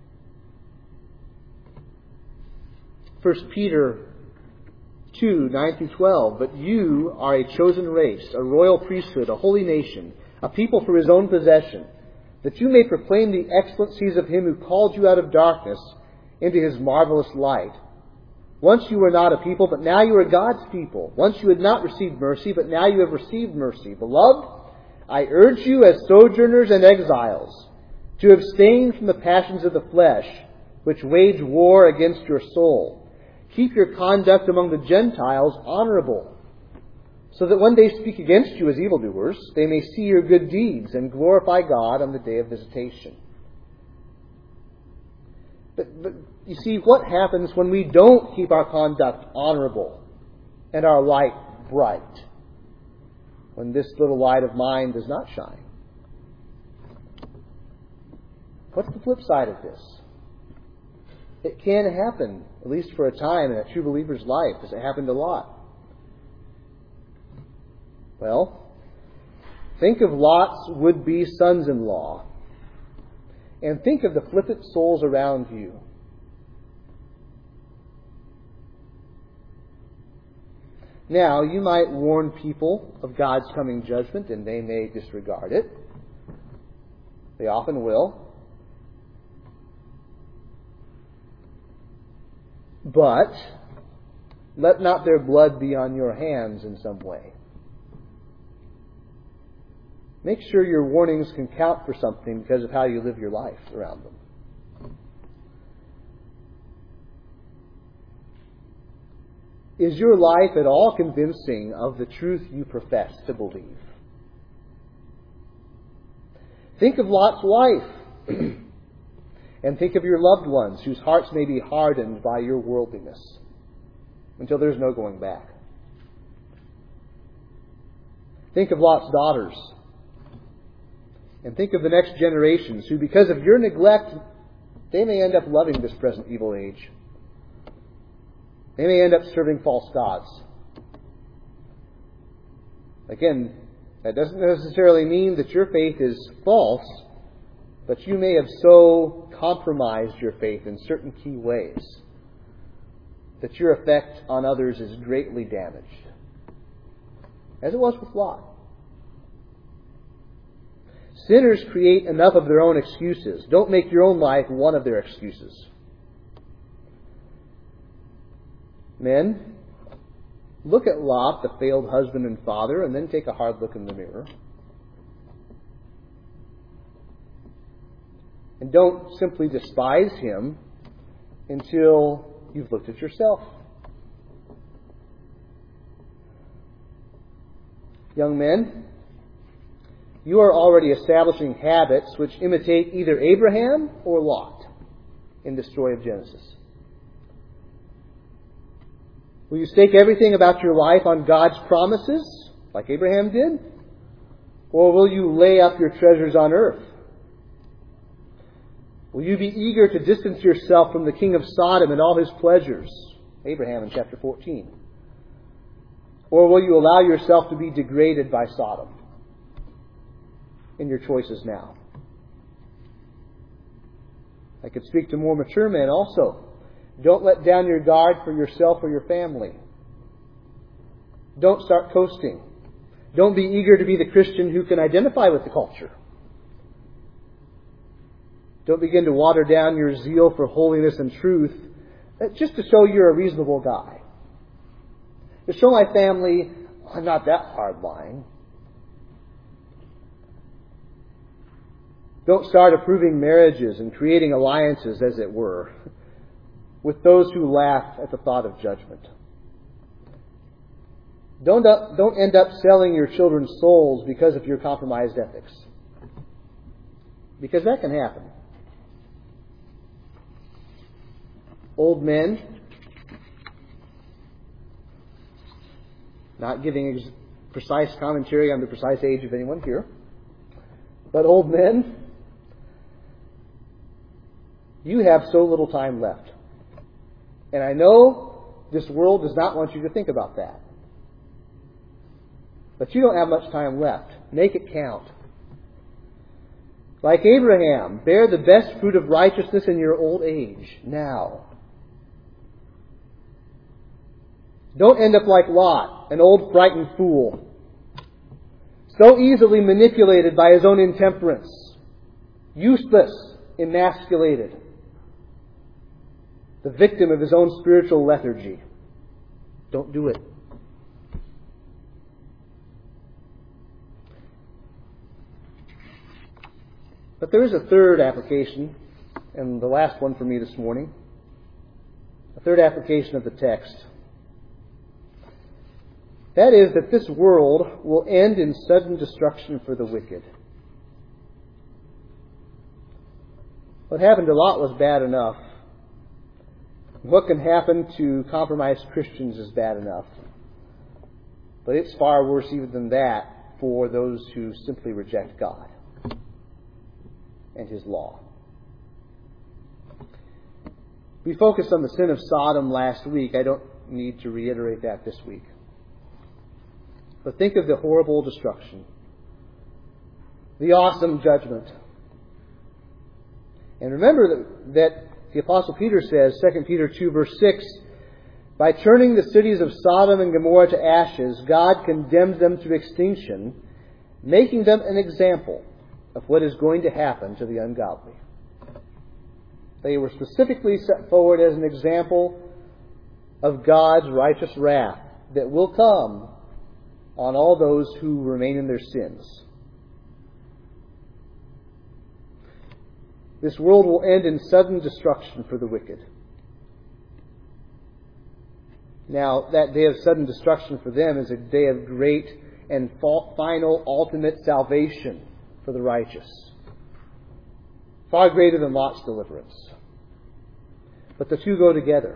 First Peter two, nine through twelve. "But you are a chosen race, a royal priesthood, a holy nation, a people for His own possession, that you may proclaim the excellencies of Him who called you out of darkness into His marvelous light. Once you were not a people, but now you are God's people. Once you had not received mercy, but now you have received mercy. Beloved, I urge you as sojourners and exiles to abstain from the passions of the flesh, which wage war against your soul. Keep your conduct among the Gentiles honorable, so that when they speak against you as evildoers, they may see your good deeds and glorify God on the day of visitation." But, but you see, what happens when we don't keep our conduct honorable and our light bright? When this little light of mine does not shine? What's the flip side of this? It can happen, at least for a time, in a true believer's life, as it happened a lot. Well, think of Lot's would-be sons-in-law, and think of the flippant souls around you. Now, you might warn people of God's coming judgment, and they may disregard it. They often will. But let not their blood be on your hands in some way. Make sure your warnings can count for something because of how you live your life around them. Is your life at all convincing of the truth you profess to believe? Think of Lot's wife. And think of your loved ones whose hearts may be hardened by your worldliness until there's no going back. Think of Lot's daughters. And think of the next generations who, because of your neglect, they may end up loving this present evil age. They may end up serving false gods. Again, that doesn't necessarily mean that your faith is false, but you may have so compromised your faith in certain key ways that your effect on others is greatly damaged, as it was with Lot. Sinners create enough of their own excuses. Don't make your own life one of their excuses. Men, look at Lot, the failed husband and father, and then take a hard look in the mirror. And don't simply despise him until you've looked at yourself Young men, you are already establishing habits which imitate either Abraham or Lot in the story of Genesis. Will you stake everything about your life on God's promises, like Abraham did? Or will you lay up your treasures on earth? Will you be eager to distance yourself from the king of Sodom and all his pleasures? Abraham in chapter fourteen. Or will you allow yourself to be degraded by Sodom in your choices now? I could speak to more mature men also. Don't let down your guard for yourself or your family. Don't start coasting. Don't be eager to be the Christian who can identify with the culture. Don't begin to water down your zeal for holiness and truth just to show you're a reasonable guy. To show my family I'm not that hardline. Don't start approving marriages and creating alliances, as it were, with those who laugh at the thought of judgment. Don't, up, don't end up selling your children's souls because of your compromised ethics. Because that can happen. Old men, not giving ex- precise commentary on the precise age of anyone here, but old men, you have so little time left. And I know this world does not want you to think about that. But you don't have much time left. Make it count. Like Abraham, bear the best fruit of righteousness in your old age, now. Don't end up like Lot, an old frightened fool, so easily manipulated by his own intemperance, useless, emasculated, the victim of his own spiritual lethargy. Don't do it. But there is a third application, and the last one for me this morning. A third application of the text. That is that this world will end in sudden destruction for the wicked. What happened to Lot was bad enough. What can happen to compromised Christians is bad enough. But it's far worse even than that for those who simply reject God and His law. We focused on the sin of Sodom last week. I don't need to reiterate that this week. But think of the horrible destruction, the awesome judgment. And remember that, that the Apostle Peter says, Second Peter two verse six, by turning the cities of Sodom and Gomorrah to ashes, God condemned them to extinction, making them an example of what is going to happen to the ungodly. They were specifically set forward as an example of God's righteous wrath that will come on all those who remain in their sins. This world will end in sudden destruction for the wicked. Now, that day of sudden destruction for them is a day of great and final, ultimate salvation for the righteous. Far greater than Lot's deliverance. But the two go together.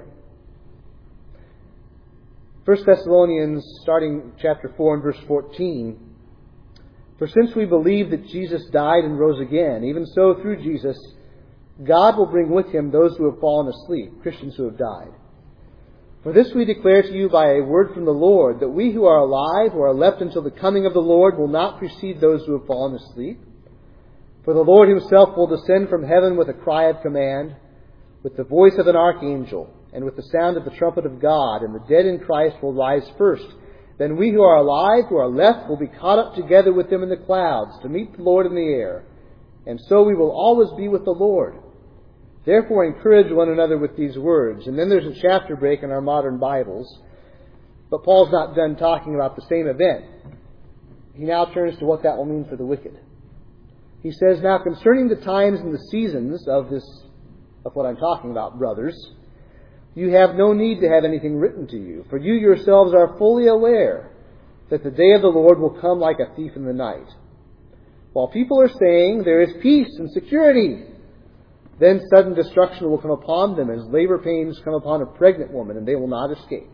First Thessalonians, starting chapter four and verse fourteen, for since we believe that Jesus died and rose again, even so through Jesus, God will bring with Him those who have fallen asleep, Christians who have died. For this we declare to you by a word from the Lord, that we who are alive, who are left until the coming of the Lord, will not precede those who have fallen asleep. For the Lord Himself will descend from heaven with a cry of command, with the voice of an archangel, and with the sound of the trumpet of God, and the dead in Christ will rise first. Then we who are alive, who are left, will be caught up together with them in the clouds, to meet the Lord in the air. And so we will always be with the Lord. Therefore encourage one another with these words. And then there's a chapter break in our modern Bibles. But Paul's not done talking about the same event. He now turns to what that will mean for the wicked. He says, now concerning the times and the seasons of this, of what I'm talking about, brothers, you have no need to have anything written to you, for you yourselves are fully aware that the day of the Lord will come like a thief in the night. While people are saying there is peace and security, then sudden destruction will come upon them as labor pains come upon a pregnant woman, and they will not escape.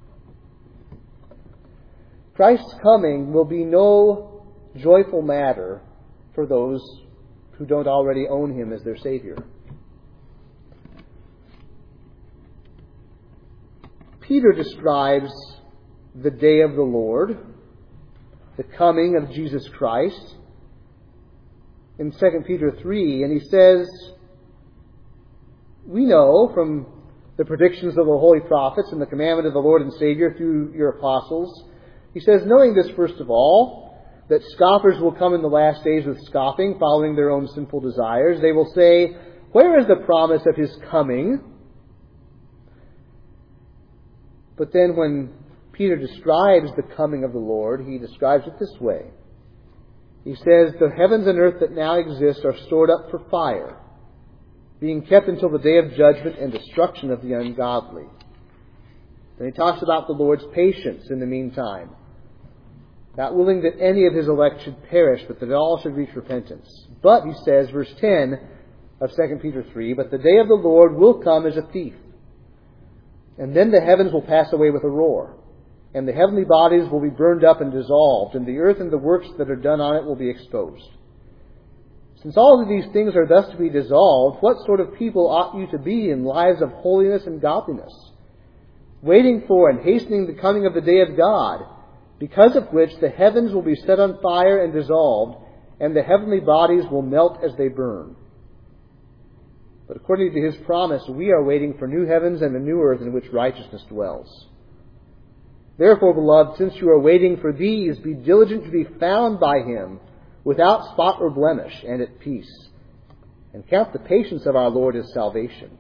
Christ's coming will be no joyful matter for those who don't already own Him as their Savior. Peter describes the day of the Lord, the coming of Jesus Christ, in Second Peter three, and he says, we know from the predictions of the holy prophets and the commandment of the Lord and Savior through your apostles, he says, knowing this first of all, that scoffers will come in the last days with scoffing, following their own sinful desires. They will say, where is the promise of His coming? But then when Peter describes the coming of the Lord, he describes it this way. He says, the heavens and earth that now exist are stored up for fire, being kept until the day of judgment and destruction of the ungodly. Then he talks about the Lord's patience in the meantime, not willing that any of His elect should perish, but that all should reach repentance. But, he says, verse ten of Second Peter three, but the day of the Lord will come as a thief. And then the heavens will pass away with a roar, and the heavenly bodies will be burned up and dissolved, and the earth and the works that are done on it will be exposed. Since all of these things are thus to be dissolved, what sort of people ought you to be in lives of holiness and godliness, waiting for and hastening the coming of the day of God, because of which the heavens will be set on fire and dissolved, and the heavenly bodies will melt as they burn. But according to His promise, we are waiting for new heavens and a new earth in which righteousness dwells. Therefore, beloved, since you are waiting for these, be diligent to be found by Him, without spot or blemish, and at peace, and count the patience of our Lord as salvation.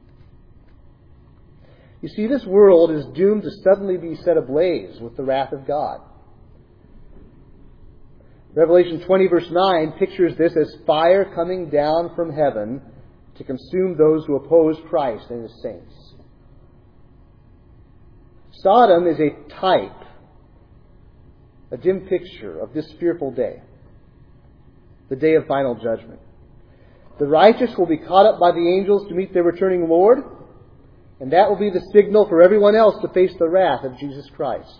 You see, this world is doomed to suddenly be set ablaze with the wrath of God. Revelation twenty verse nine pictures this as fire coming down from heaven to consume those who oppose Christ and His saints. Sodom is a type, a dim picture of this fearful day, the day of final judgment. The righteous will be caught up by the angels to meet their returning Lord, and that will be the signal for everyone else to face the wrath of Jesus Christ.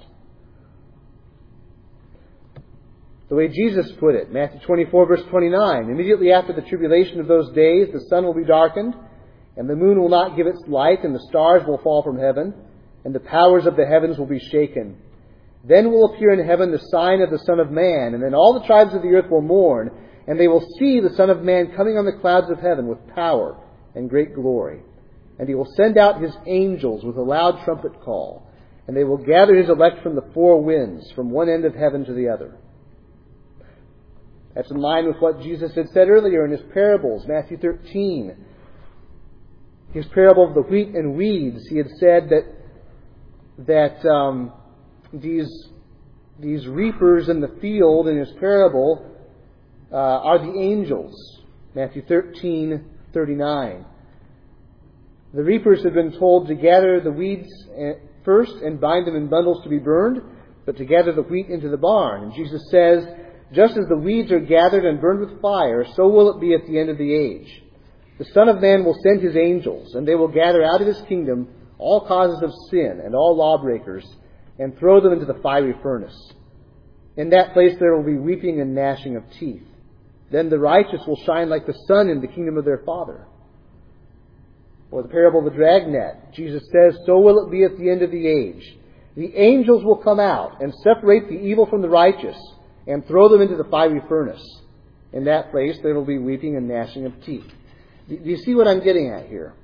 The way Jesus put it, Matthew twenty-four, verse twenty-nine, immediately after the tribulation of those days, the sun will be darkened, and the moon will not give its light, and the stars will fall from heaven, and the powers of the heavens will be shaken. Then will appear in heaven the sign of the Son of Man, and then all the tribes of the earth will mourn, and they will see the Son of Man coming on the clouds of heaven with power and great glory. And He will send out His angels with a loud trumpet call, and they will gather His elect from the four winds, from one end of heaven to the other. That's in line with what Jesus had said earlier in His parables, Matthew thirteen. His parable of the wheat and weeds, He had said that that um, these these reapers in the field in His parable uh, are the angels, Matthew thirteen thirty-nine. The reapers had been told to gather the weeds first and bind them in bundles to be burned, but to gather the wheat into the barn. And Jesus says, just as the weeds are gathered and burned with fire, so will it be at the end of the age. The Son of Man will send His angels, and they will gather out of His kingdom all causes of sin and all lawbreakers, and throw them into the fiery furnace. In that place there will be weeping and gnashing of teeth. Then the righteous will shine like the sun in the kingdom of their Father. Or the parable of the dragnet. Jesus says, so will it be at the end of the age. The angels will come out and separate the evil from the righteous and throw them into the fiery furnace. In that place there will be weeping and gnashing of teeth. Do you see what I'm getting at here?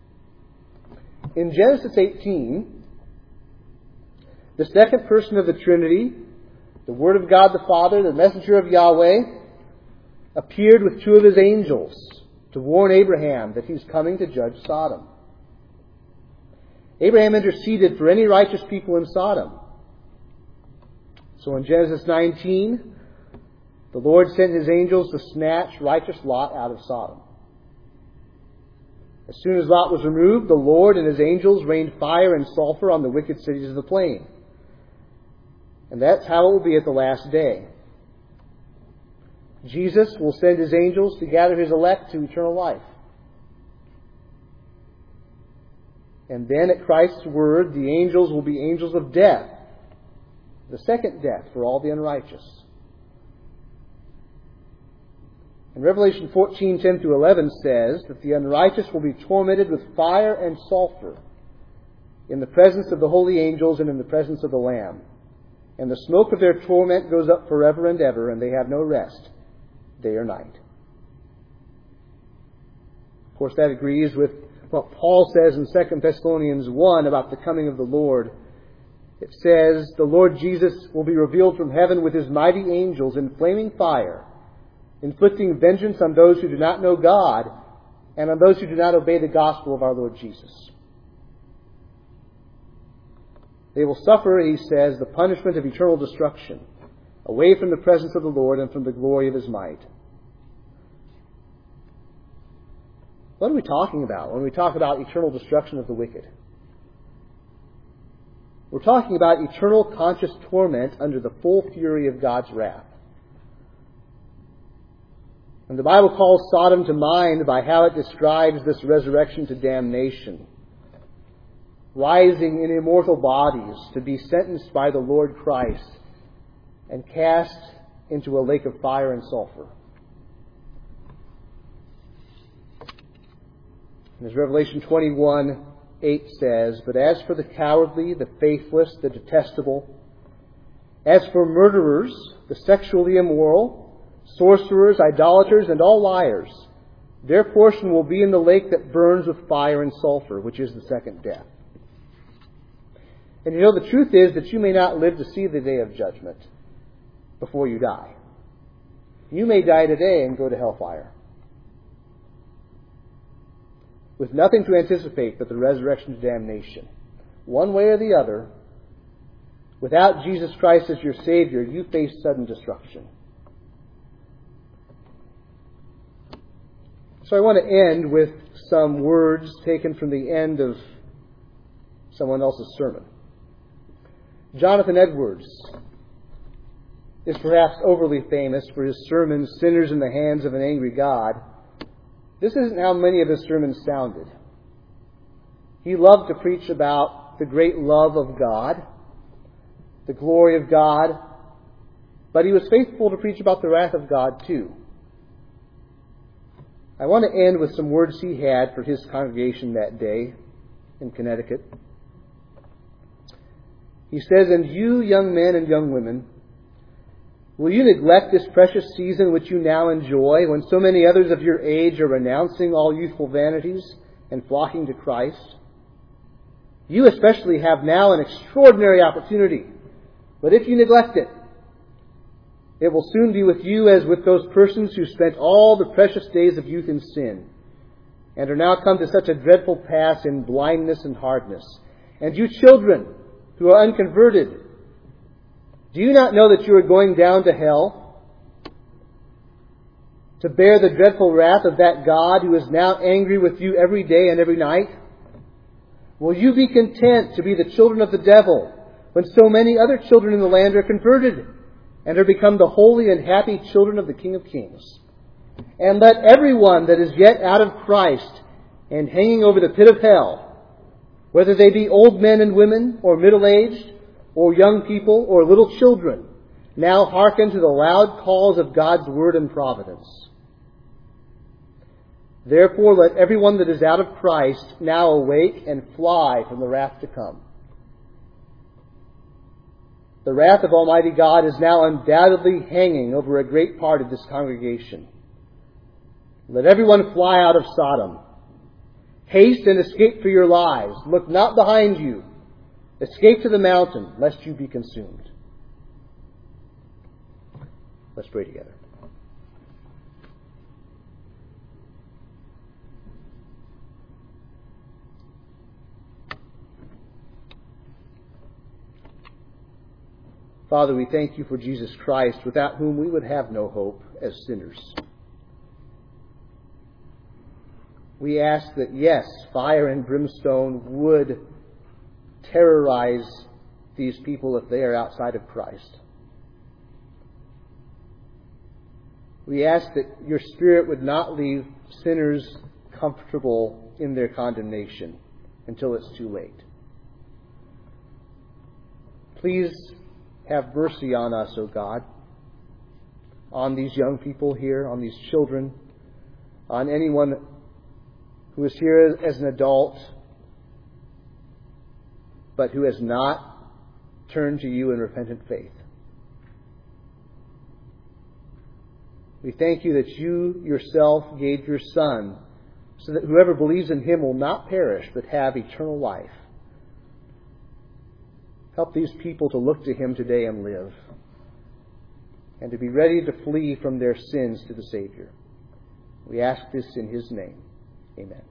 In Genesis eighteen, the second person of the Trinity, the Word of God the Father, the messenger of Yahweh, appeared with two of His angels to warn Abraham that He's coming to judge Sodom. Abraham interceded for any righteous people in Sodom. So in Genesis nineteen, the Lord sent His angels to snatch righteous Lot out of Sodom. As soon as Lot was removed, the Lord and His angels rained fire and sulfur on the wicked cities of the plain. And that's how it will be at the last day. Jesus will send His angels to gather His elect to eternal life. And then at Christ's word, the angels will be angels of death, the second death for all the unrighteous. And Revelation fourteen, ten through eleven says that the unrighteous will be tormented with fire and sulfur in the presence of the holy angels and in the presence of the Lamb. And the smoke of their torment goes up forever and ever, and they have no rest, day or night. Of course, that agrees with what Paul says in Second Thessalonians one about the coming of the Lord. It says, the Lord Jesus will be revealed from heaven with His mighty angels in flaming fire, inflicting vengeance on those who do not know God and on those who do not obey the gospel of our Lord Jesus. They will suffer, he says, the punishment of eternal destruction, away from the presence of the Lord and from the glory of His might. What are we talking about when we talk about eternal destruction of the wicked? We're talking about eternal conscious torment under the full fury of God's wrath. And the Bible calls Sodom to mind by how it describes this resurrection to damnation, rising in immortal bodies to be sentenced by the Lord Christ and cast into a lake of fire and sulfur. And as Revelation twenty-one eight says, but as for the cowardly, the faithless, the detestable, as for murderers, the sexually immoral, sorcerers, idolaters, and all liars, their portion will be in the lake that burns with fire and sulfur, which is the second death. And you know, the truth is that you may not live to see the day of judgment before you die. You may die today and go to hellfire, with nothing to anticipate but the resurrection to damnation. One way or the other, without Jesus Christ as your Savior, you face sudden destruction. So I want to end with some words taken from the end of someone else's sermon. Jonathan Edwards is perhaps overly famous for his sermon, Sinners in the Hands of an Angry God. This isn't how many of his sermons sounded. He loved to preach about the great love of God, the glory of God, but he was faithful to preach about the wrath of God too. I want to end with some words he had for his congregation that day in Connecticut. He says, and you, young men and young women, will you neglect this precious season which you now enjoy, when so many others of your age are renouncing all youthful vanities and flocking to Christ? You especially have now an extraordinary opportunity, but if you neglect it, it will soon be with you as with those persons who spent all the precious days of youth in sin, and are now come to such a dreadful pass in blindness and hardness. And you children who are unconverted, do you not know that you are going down to hell, to bear the dreadful wrath of that God who is now angry with you every day and every night? Will you be content to be the children of the devil, when so many other children in the land are converted, and are become the holy and happy children of the King of Kings? And let everyone that is yet out of Christ and hanging over the pit of hell, whether they be old men and women, or middle-aged, or young people, or little children, now hearken to the loud calls of God's word and providence. Therefore let everyone that is out of Christ now awake and fly from the wrath to come. The wrath of Almighty God is now undoubtedly hanging over a great part of this congregation. Let everyone fly out of Sodom. Haste and escape for your lives. Look not behind you. Escape to the mountain, lest you be consumed. Let's pray together. Father, we thank you for Jesus Christ, without whom we would have no hope as sinners. We ask that, yes, fire and brimstone would terrorize these people if they are outside of Christ. We ask that your Spirit would not leave sinners comfortable in their condemnation until it's too late. Please have mercy on us, O God, on these young people here, on these children, on anyone who is here as an adult, but who has not turned to you in repentant faith. We thank you that you yourself gave your Son so that whoever believes in him will not perish but have eternal life. Help these people to look to him today and live, and to be ready to flee from their sins to the Savior. We ask this in his name. Amen.